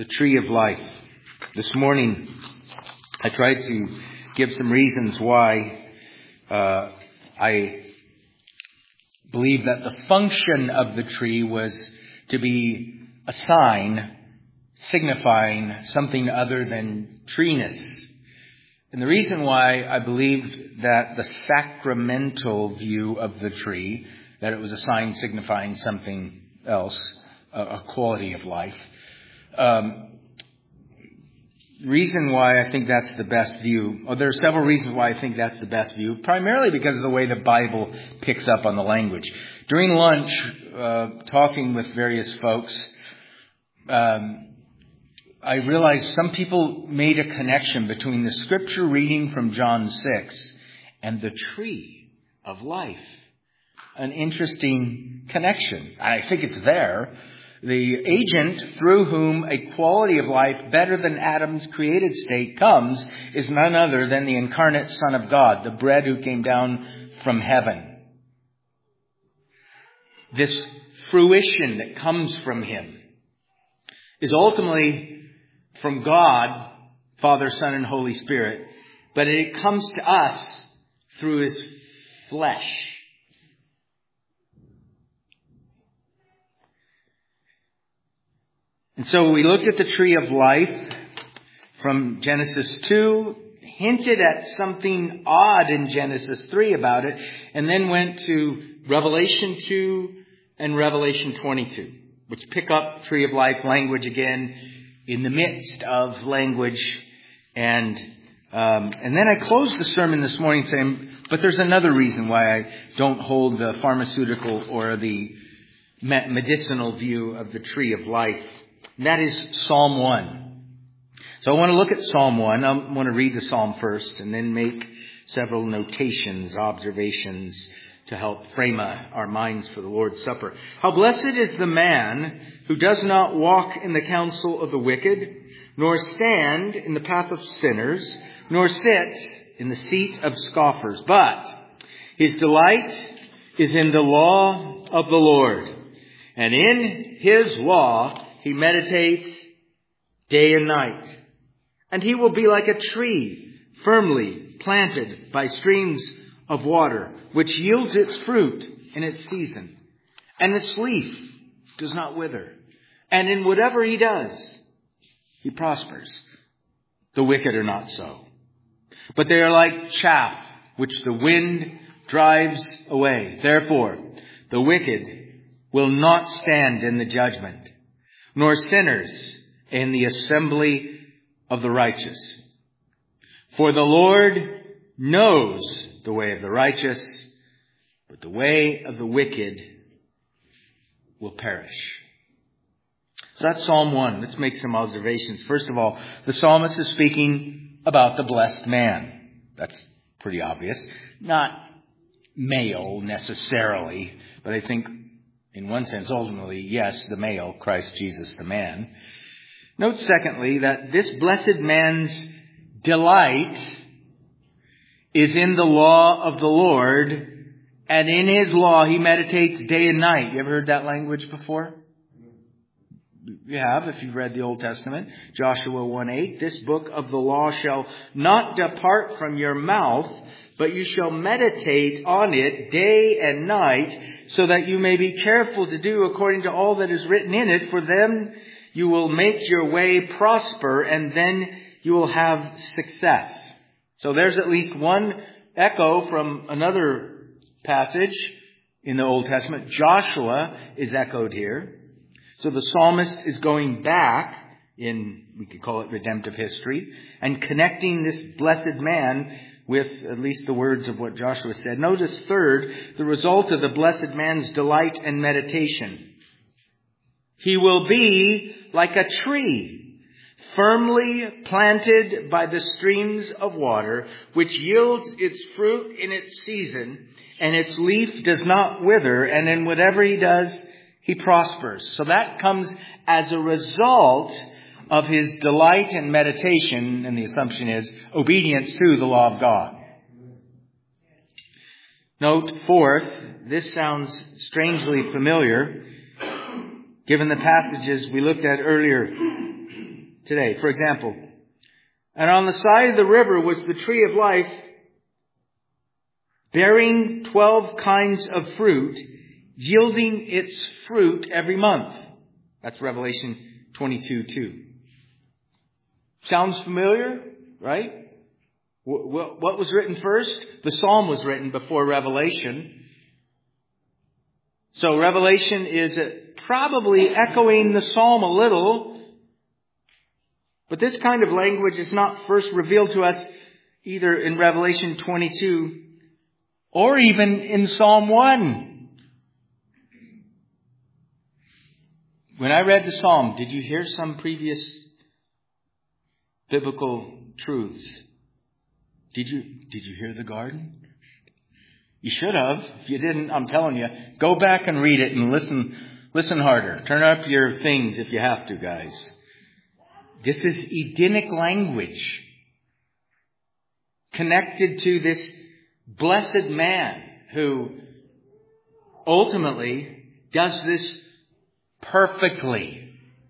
the tree of life. This morning, I tried to give some reasons why I believe that the function of the tree was to be a sign signifying something other than treeness. And the reason why I believed that the sacramental view of the tree, that it was a sign signifying something else, a quality of life. Reason why I think that's the best view. There are several reasons why I think that's the best view. Primarily because of the way the Bible picks up on the language. During lunch, talking with various folks, I realized some people made a connection between the scripture reading from John 6 and the tree of life. An interesting connection. I think it's there. The agent through whom a quality of life better than Adam's created state comes is none other than the incarnate Son of God, the bread who came down from heaven. This fruition that comes from him is ultimately from God, Father, Son, and Holy Spirit, but it comes to us through his flesh. And so we looked at the tree of life from Genesis 2, hinted at something odd in Genesis 3 about it, and then went to Revelation 2 and Revelation 22, which pick up tree of life language again in the midst of language. And then I closed the sermon this morning saying, but there's another reason why I don't hold the pharmaceutical or the medicinal view of the tree of life. And that is Psalm 1. So I want to look at Psalm 1. I want to read the Psalm first and then make several notations, observations to help frame our minds for the Lord's Supper. How blessed is the man who does not walk in the counsel of the wicked, nor stand in the path of sinners, nor sit in the seat of scoffers. But his delight is in the law of the Lord, and in his law he meditates day and night. And he will be like a tree firmly planted by streams of water, which yields its fruit in its season. And its leaf does not wither. And in whatever he does, he prospers. The wicked are not so, but they are like chaff, which the wind drives away. Therefore, the wicked will not stand in the judgment, nor sinners in the assembly of the righteous. For the Lord knows the way of the righteous, but the way of the wicked will perish. So that's Psalm 1. Let's make some observations. First of all, the psalmist is speaking about the blessed man. That's pretty obvious. Not male necessarily, but I think in one sense, ultimately, yes, the male, Christ Jesus the man. Note, secondly, that this blessed man's delight is in the law of the Lord, and in his law he meditates day and night. You ever heard that language before? You have, if you've read the Old Testament. Joshua 1:8, this book of the law shall not depart from your mouth, but you shall meditate on it day and night, so that you may be careful to do according to all that is written in it. For then you will make your way prosper, and then you will have success. So there's at least one echo from another passage in the Old Testament. Joshua is echoed here. So the psalmist is going back in, we could call it redemptive history, and connecting this blessed man with at least the words of what Joshua said. Notice, third, the result of the blessed man's delight and meditation. He will be like a tree, firmly planted by the streams of water, which yields its fruit in its season, and its leaf does not wither, and in whatever he does, he prospers. So that comes as a result of his delight and meditation, and the assumption is obedience to the law of God. Note, fourth, this sounds strangely familiar, given the passages we looked at earlier. today. For example, and on the side of the river was the tree of life, bearing 12 kinds of fruit, yielding its fruit every month. That's Revelation 22:2. Sounds familiar, right? What was written first? The Psalm was written before Revelation. So Revelation is probably echoing the Psalm a little. But this kind of language is not first revealed to us either in Revelation 22 or even in Psalm 1. When I read the Psalm, did you hear some previous biblical truths? Did you hear the garden? You should have. If you didn't, I'm telling you, go back and read it and listen harder. Turn up your things if you have to, guys. This is Edenic language connected to this blessed man who ultimately does this perfectly.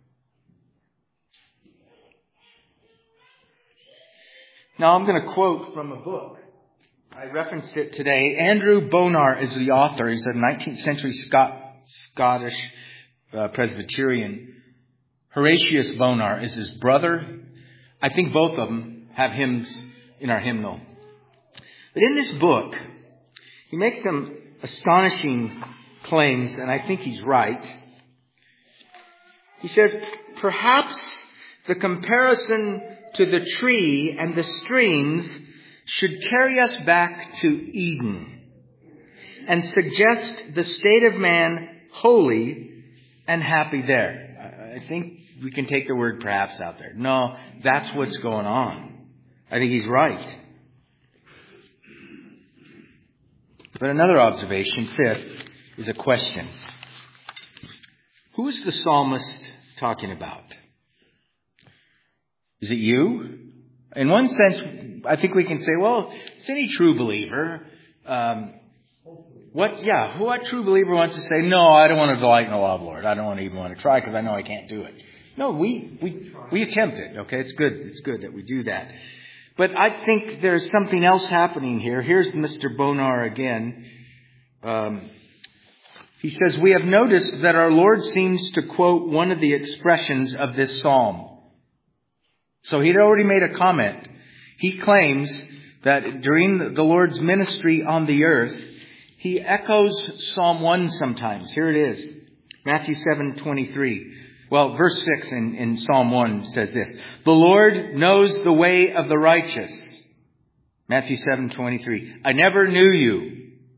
Now I'm going to quote from a book. I referenced it today. Andrew Bonar is the author. He's a 19th century Scottish Presbyterian. Horatius Bonar is his brother. I think both of them have hymns in our hymnal. But in this book, he makes some astonishing claims, and I think he's right. He says, perhaps the comparison to the tree and the streams should carry us back to Eden and suggest the state of man holy and happy there. I think we can take the word perhaps out there. No, that's what's going on. I think he's right. But another observation, fifth, is a question. Who is the psalmist talking about? Is it you? In one sense, I think we can say, well, it's any true believer. What true believer wants to say, no, I don't want to delight in the law of the Lord. I don't even want to try because I know I can't do it. No, we attempt it. Okay, it's good. It's good that we do that. But I think there's something else happening here. Here's Mr. Bonar again. He says, we have noticed that our Lord seems to quote one of the expressions of this psalm. So he'd already made a comment. He claims that during the Lord's ministry on the earth, he echoes Psalm 1 sometimes. Here it is. Matthew 7:23. Well, verse 6 in Psalm 1 says this. The Lord knows the way of the righteous. Matthew 7:23. I never knew you.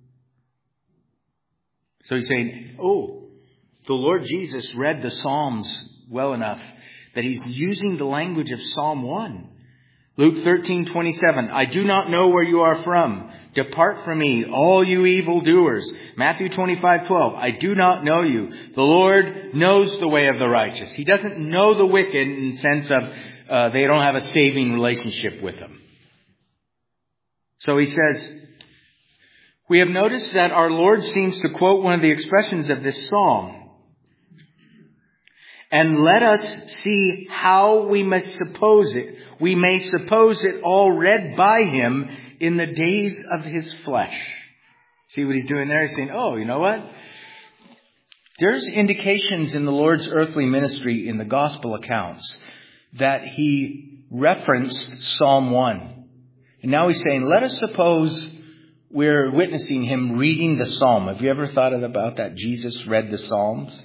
So he's saying, the Lord Jesus read the Psalms well enough that he's using the language of Psalm 1. Luke 13:27. I do not know where you are from. Depart from me, all you evildoers. Matthew 25:12. I do not know you. The Lord knows the way of the righteous. He doesn't know the wicked in the sense of they don't have a saving relationship with him. So he says, we have noticed that our Lord seems to quote one of the expressions of this psalm. And let us see how we may suppose it. We may suppose it all read by him in the days of his flesh. See what he's doing there? He's saying, you know what? There's indications in the Lord's earthly ministry in the gospel accounts that he referenced Psalm 1. And now he's saying, let us suppose we're witnessing him reading the psalm. Have you ever thought about that? Jesus read the Psalms.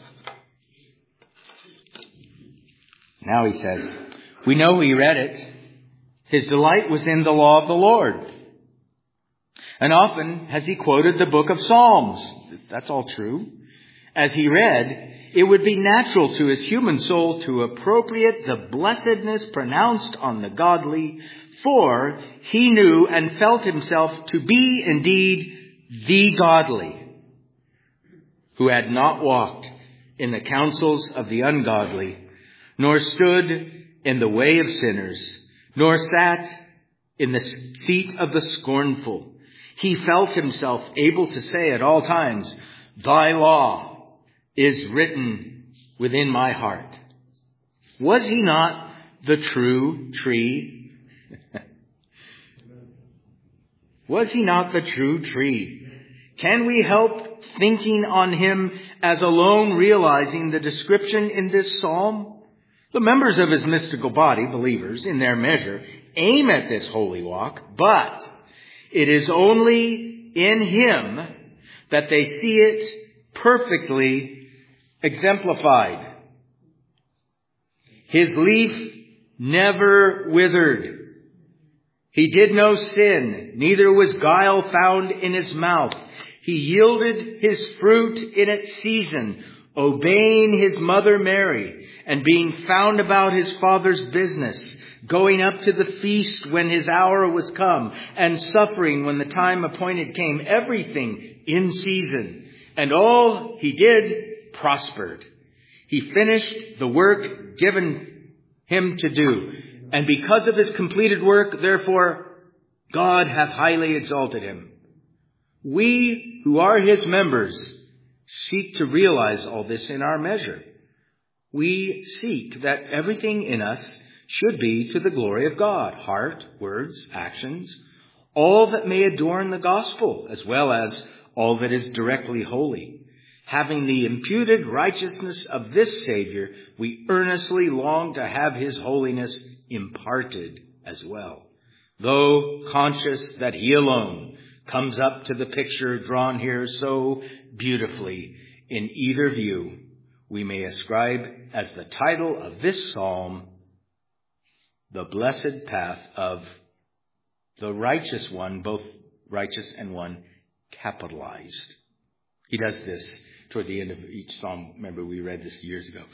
Now he says, we know he read it. His delight was in the law of the Lord. And often has he quoted the book of Psalms. That's all true. As he read, it would be natural to his human soul to appropriate the blessedness pronounced on the godly, for he knew and felt himself to be indeed the godly, who had not walked in the counsels of the ungodly, nor stood in the way of sinners, nor sat in the seat of the scornful. He felt himself able to say at all times, thy law is written within my heart. Was he not the true tree? Was he not the true tree? Can we help thinking on him as alone realizing the description in this psalm? The members of his mystical body, believers, in their measure, aim at this holy walk, but it is only in him that they see it perfectly exemplified. His leaf never withered. He did no sin, neither was guile found in his mouth. He yielded his fruit in its season, obeying his mother Mary, and being found about his father's business, going up to the feast when his hour was come, and suffering when the time appointed came, everything in season. And all he did prospered. He finished the work given him to do. And because of his completed work, therefore, God hath highly exalted him. We who are his members seek to realize all this in our measure. We seek that everything in us should be to the glory of God. Heart, words, actions, all that may adorn the gospel, as well as all that is directly holy. Having the imputed righteousness of this Savior, we earnestly long to have his holiness imparted as well. Though conscious that he alone comes up to the picture drawn here so beautifully in either view, we may ascribe as the title of this psalm, the blessed path of the righteous one, both righteous and one capitalized. He does this toward the end of each psalm. Remember, we read this years ago.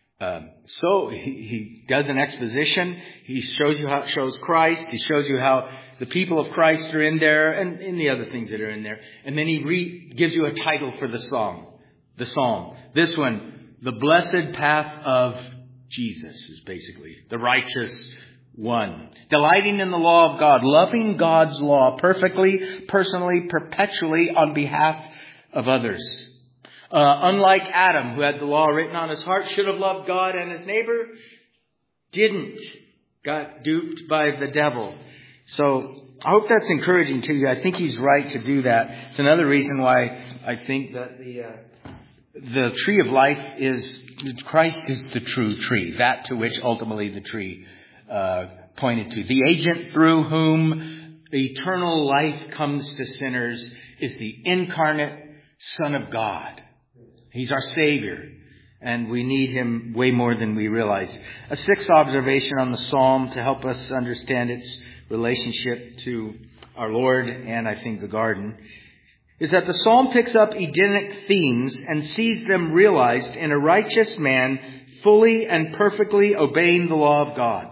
So he does an exposition. He shows you how it shows Christ. He shows you how the people of Christ are in there and in the other things that are in there. And then he gives you a title for the psalm. The psalm. This one, the blessed path of Jesus, is basically the righteous one. Delighting in the law of God, loving God's law perfectly, personally, perpetually on behalf of others. Unlike Adam, who had the law written on his heart, should have loved God and his neighbor, didn't. Got duped by the devil. So I hope that's encouraging to you. I think he's right to do that. It's another reason why I think that the tree of life is, Christ is the true tree, that to which ultimately the tree pointed to. The agent through whom eternal life comes to sinners is the incarnate Son of God. He's our Savior, and we need him way more than we realize. A sixth observation on the psalm to help us understand its relationship to our Lord and I think the garden is that the psalm picks up Edenic themes and sees them realized in a righteous man fully and perfectly obeying the law of God.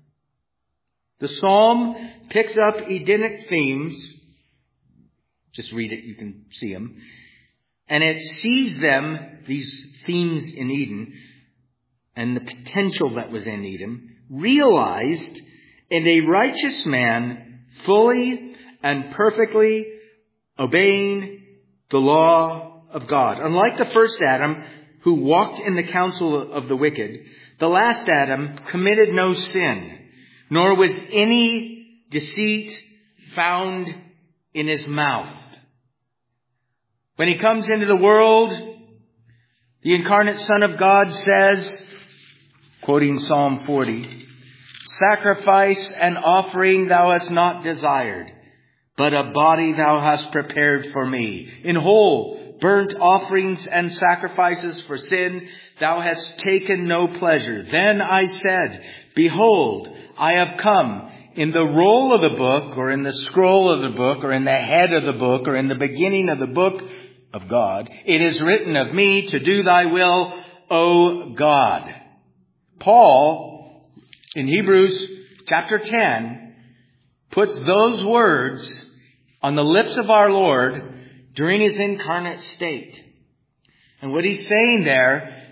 The psalm picks up Edenic themes. Just read it, you can see them. And it sees them, these themes in Eden, and the potential that was in Eden, realized in a righteous man fully and perfectly obeying the law of God. Unlike the first Adam, who walked in the counsel of the wicked, the last Adam committed no sin, nor was any deceit found in his mouth. When he comes into the world, the incarnate Son of God says, quoting Psalm 40, "Sacrifice and offering thou hast not desired, but a body thou hast prepared for me. In whole burnt offerings and sacrifices for sin thou hast taken no pleasure. Then I said, Behold, I have come. In the roll of the book, or in the scroll of the book, or in the head of the book, or in the beginning of the book of God, it is written of me to do thy will, O God." Paul, in Hebrews chapter 10, puts those words on the lips of our Lord during his incarnate state. And what he's saying there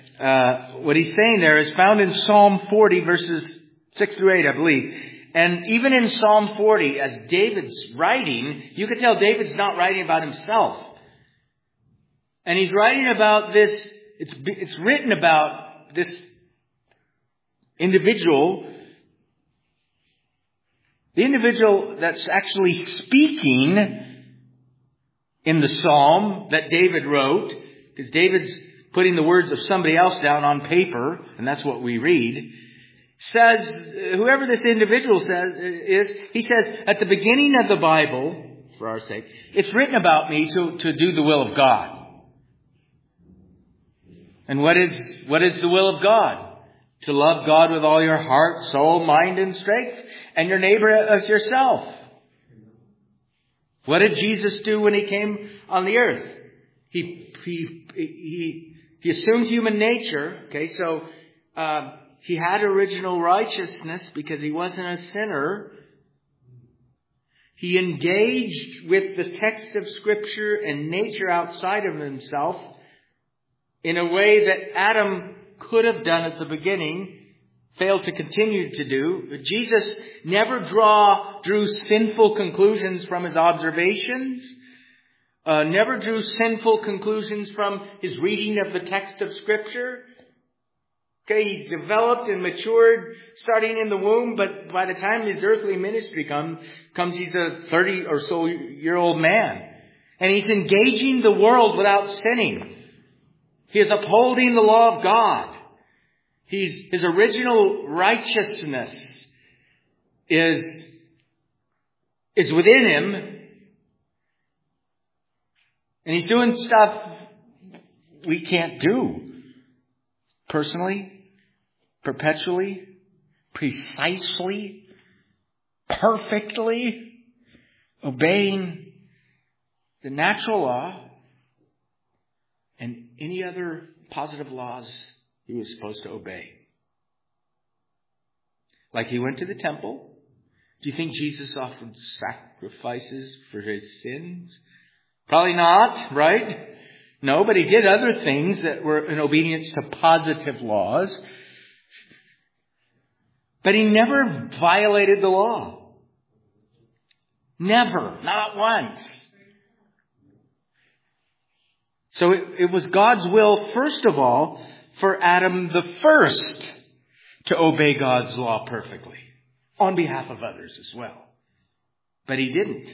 is found in Psalm 40 verses 6 through 8, I believe. And even in Psalm 40, as David's writing, you can tell David's not writing about himself. And he's writing about this, it's written about this individual The individual that's actually speaking in the psalm that David wrote, because David's putting the words of somebody else down on paper, and that's what we read, says, whoever this individual he says, at the beginning of the Bible, for our sake, it's written about me to do the will of God. And what is the will of God? To love God with all your heart, soul, mind, and strength, and your neighbor as yourself. What did Jesus do when he came on the earth? He assumed human nature. Okay, so he had original righteousness because he wasn't a sinner. He engaged with the text of Scripture and nature outside of himself in a way that Adam could have done at the beginning, failed to continue to do. But Jesus never drew sinful conclusions from his observations, never drew sinful conclusions from his reading of the text of Scripture. Okay, he developed and matured starting in the womb, but by the time his earthly ministry comes, he's a 30 or so year old man. And he's engaging the world without sinning. He is upholding the law of God. His original righteousness is within him. And he's doing stuff we can't do. Personally, perpetually, precisely, perfectly, obeying the natural law and any other positive laws he was supposed to obey. Like he went to the temple. Do you think Jesus offered sacrifices for his sins? Probably not, right? No, but he did other things that were in obedience to positive laws. But he never violated the law. Never. Not once. So it was God's will, first of all, for Adam the first to obey God's law perfectly. On behalf of others as well. But he didn't.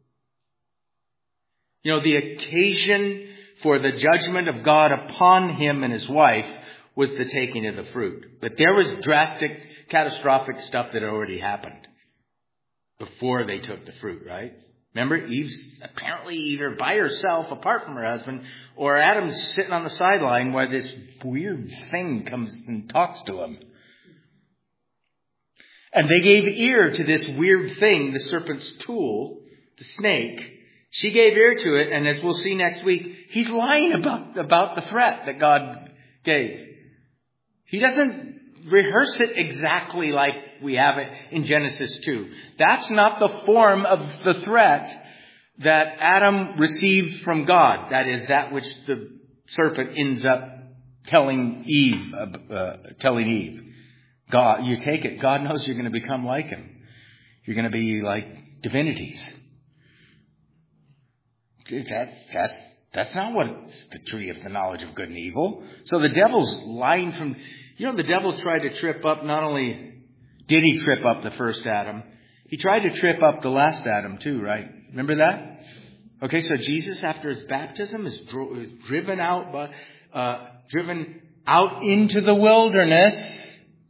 You know, the occasion for the judgment of God upon him and his wife was the taking of the fruit. But there was drastic, catastrophic stuff that had already happened before they took the fruit, right? Remember, Eve's apparently either by herself, apart from her husband, or Adam's sitting on the sideline while this weird thing comes and talks to him. And they gave ear to this weird thing, the serpent's tool, the snake. She gave ear to it, and as we'll see next week, he's lying about the threat that God gave. He doesn't rehearse it exactly like we have it in Genesis 2. That's not the form of the threat that Adam received from God. That is that which the serpent ends up telling Eve. God, you take it. God knows you're going to become like him. You're going to be like divinities. That's not what the tree of the knowledge of good and evil. So the devil's lying from... You know, the devil tried to trip up, not only did he trip up the first Adam, he tried to trip up the last Adam too, right? Remember that? Okay, so Jesus, after his baptism, is driven out into the wilderness.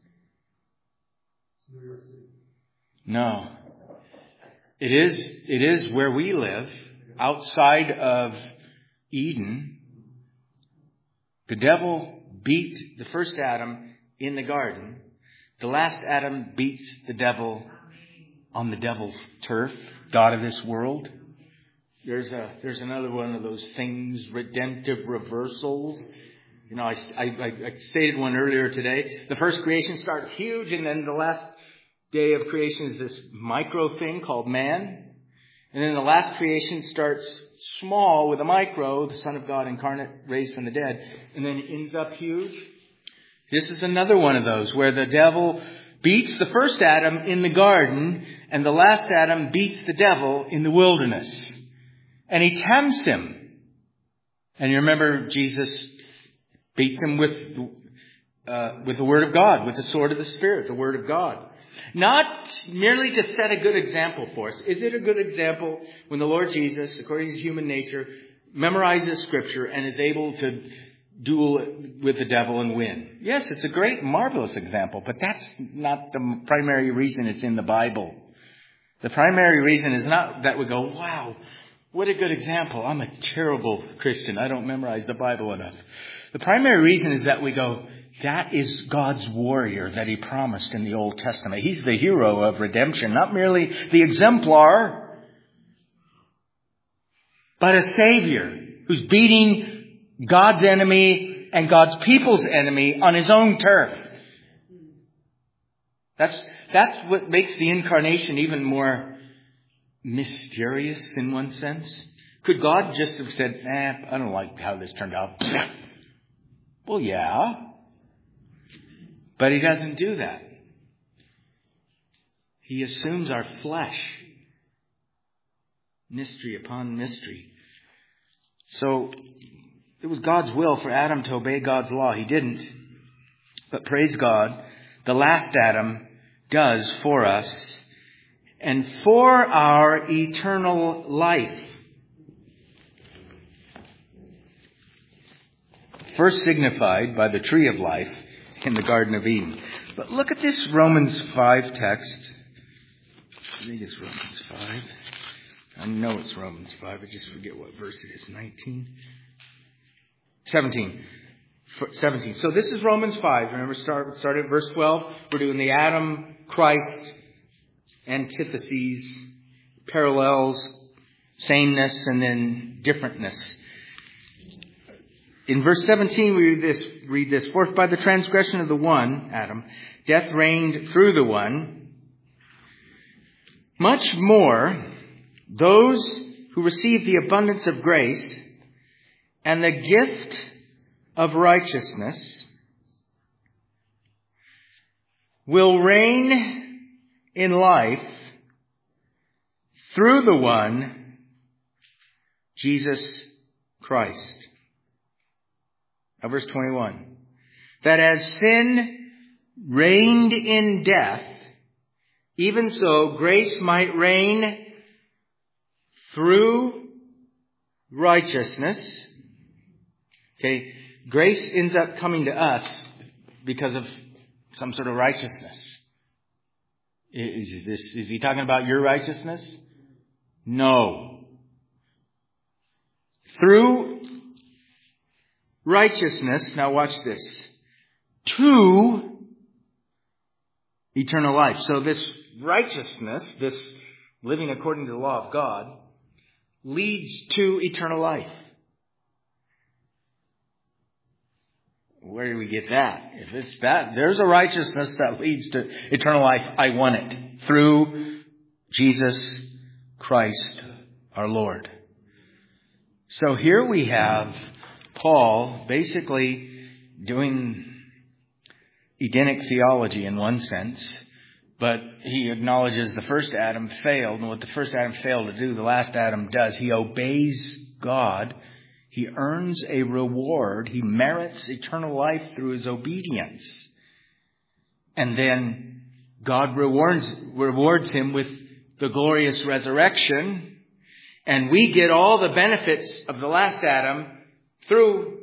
No. It is where we live, outside of Eden. The devil beat the first Adam in the garden. The last Adam beats the devil on the devil's turf, God of this world. There's another one of those things, redemptive reversals. You know, I stated one earlier today. The first creation starts huge, and then the last day of creation is this micro thing called man. And then the last creation starts small with a micro, the Son of God incarnate, raised from the dead, and then ends up huge. This is another one of those where the devil beats the first Adam in the garden, and the last Adam beats the devil in the wilderness. And he tempts him. And you remember Jesus beats him with the Word of God, with the sword of the Spirit, the Word of God. Not merely to set a good example for us. Is it a good example when the Lord Jesus, according to his human nature, memorizes Scripture and is able to duel with the devil and win? Yes, it's a great, marvelous example, but that's not the primary reason it's in the Bible. The primary reason is not that we go, wow, what a good example. I'm a terrible Christian. I don't memorize the Bible enough. The primary reason is that we go, that is God's warrior that he promised in the Old Testament. He's the hero of redemption, not merely the exemplar, but a Savior who's beating God's enemy and God's people's enemy on his own turf. That's what makes the incarnation even more mysterious in one sense. Could God just have said, I don't like how this turned out? Well, yeah. But he doesn't do that. He assumes our flesh. Mystery upon mystery. So, it was God's will for Adam to obey God's law. He didn't. But praise God, the last Adam does for us and for our eternal life. First signified by the tree of life in the Garden of Eden. But look at this Romans 5 text. I think it's Romans 5. I know it's Romans 5. I just forget what verse it is. 19? 17. 17. So this is Romans 5. Remember, start at verse 12. We're doing the Adam-Christ antitheses, parallels, sameness, and then differentness. In verse 17, we read this. For by the transgression of the one, Adam, death reigned through the one, much more those who receive the abundance of grace and the gift of righteousness will reign in life through the one, Jesus Christ. Now, verse 21. That as sin reigned in death, even so grace might reign through righteousness. Okay, grace ends up coming to us because of some sort of righteousness. Is he talking about your righteousness? No. Through righteousness, now watch this, to eternal life. So this righteousness, this living according to the law of God, leads to eternal life. Where do we get that? If it's that, there's a righteousness that leads to eternal life. I want it through Jesus Christ our Lord. So here we have Paul basically doing Edenic theology in one sense, but he acknowledges the first Adam failed, and what the first Adam failed to do, the last Adam does. He obeys God. He earns a reward. He merits eternal life through his obedience. And then God rewards him with the glorious resurrection. And we get all the benefits of the last Adam through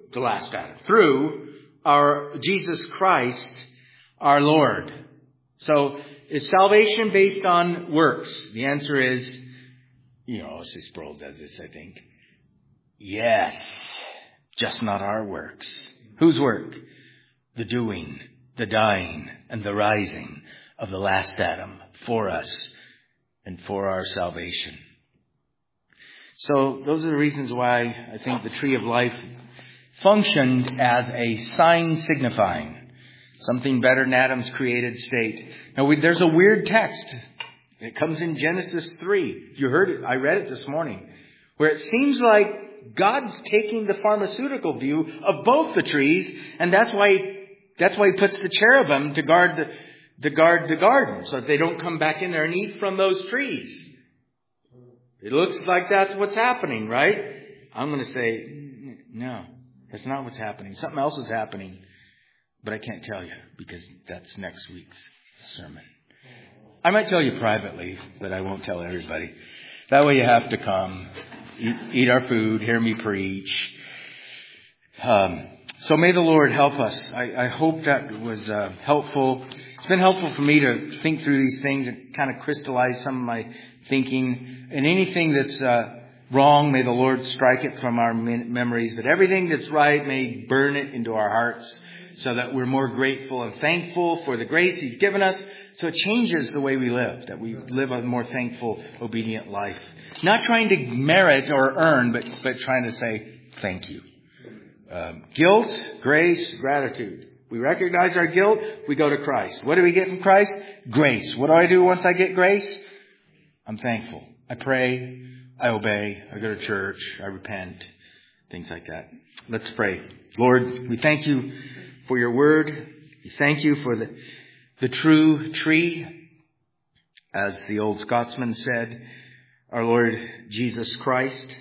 our Jesus Christ, our Lord. So is salvation based on works? The answer is, C. Sproul does this, I think. Yes, just not our works. Whose work? The doing, the dying, and the rising of the last Adam for us and for our salvation. So those are the reasons why I think the tree of life functioned as a sign signifying something better than Adam's created state. Now there's a weird text. It comes in Genesis 3. You heard it. I read it this morning, where it seems like God's taking the pharmaceutical view of both the trees, and that's why he puts the cherubim to guard the garden, so that they don't come back in there and eat from those trees. It looks like that's what's happening, right? I'm going to say, no, that's not what's happening. Something else is happening. but I can't tell you because that's next week's sermon. I might tell you privately, but I won't tell everybody. That way you have to come, eat our food, hear me preach. So may the Lord help us. I hope that was helpful. It's been helpful for me to think through these things and kind of crystallize some of my thinking. And anything that's wrong, may the Lord strike it from our memories. But everything that's right, may burn it into our hearts so that we're more grateful and thankful for the grace He's given us. So it changes the way we live, that we live a more thankful, obedient life. Not trying to merit or earn, but trying to say thank you. Guilt, grace, gratitude. We recognize our guilt, we go to Christ. What do we get from Christ? Grace. What do I do once I get grace? I'm thankful. I pray, I obey, I go to church, I repent, things like that. Let's pray. Lord, we thank you for your word. We thank you for the true tree, as the old Scotsman said, our Lord Jesus Christ.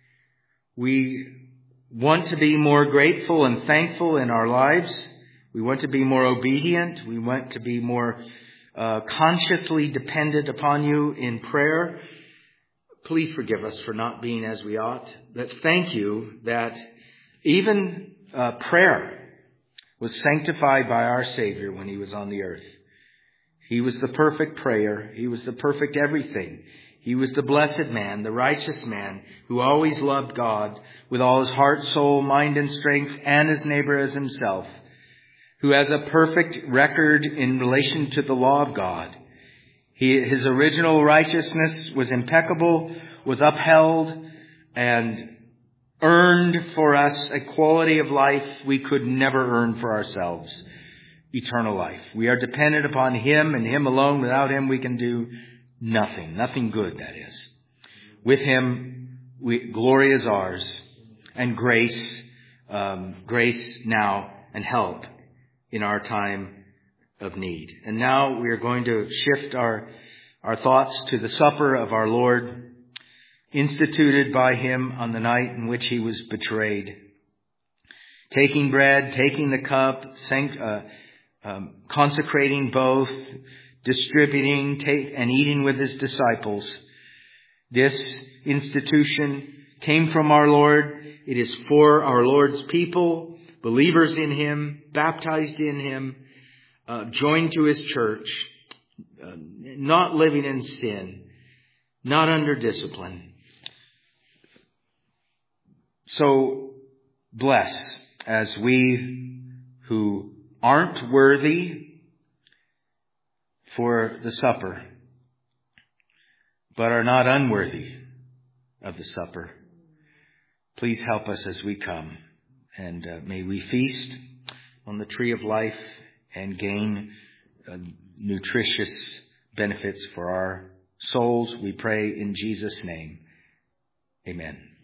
We want to be more grateful and thankful in our lives. We want to be more obedient. We want to be more consciously dependent upon you in prayer. Please forgive us for not being as we ought. But thank you that even prayer was sanctified by our Savior when He was on the earth. He was the perfect prayer. He was the perfect everything. He was the blessed man, the righteous man, who always loved God with all his heart, soul, mind, and strength, and his neighbor as himself, who has a perfect record in relation to the law of God. His original righteousness was impeccable, was upheld, and earned for us a quality of life we could never earn for ourselves, eternal life. We are dependent upon Him and Him alone. Without Him we can do nothing good, that is. With Him, glory is ours, and grace now, and help in our time of need. And now we are going to shift our thoughts to the supper of our Lord, instituted by Him on the night in which He was betrayed. Taking bread, taking the cup, consecrating both, distributing, and eating with His disciples. This institution came from our Lord. It is for our Lord's people, believers in Him, baptized in Him, joined to His church, not living in sin, not under discipline. So bless as we who aren't worthy for the supper, but are not unworthy of the supper. Please help us as we come, and may we feast on the tree of life and gain nutritious benefits for our souls. We pray in Jesus' name. Amen.